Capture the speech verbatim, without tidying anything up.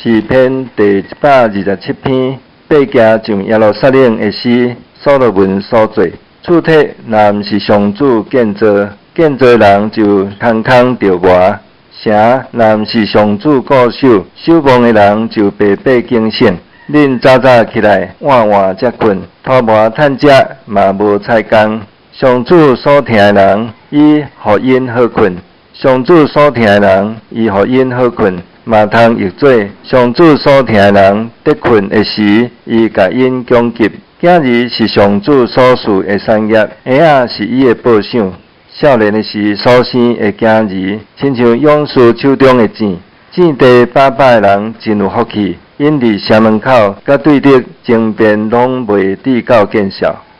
诗篇第一百二十七篇，八行上耶路撒冷的诗，所罗门所作。厝体若毋是上主建造，建造人就空空着磨。城若毋是上主固守，守望的人就白白警醒。恁早早起来，晚晚才困，拖磨趁食嘛无菜工。上主所听的人，伊互因好困；上主所听的人，伊互因好困。嘛通译做上主所听的人得困的时，伊甲因供给。囝儿是上主所赐的产业，婴仔是伊的报赏。少年的时所生的囝儿，亲像勇士手中的箭。种地百百的人真有福气，因伫城门口甲对敌争辩，拢袂抵到见效。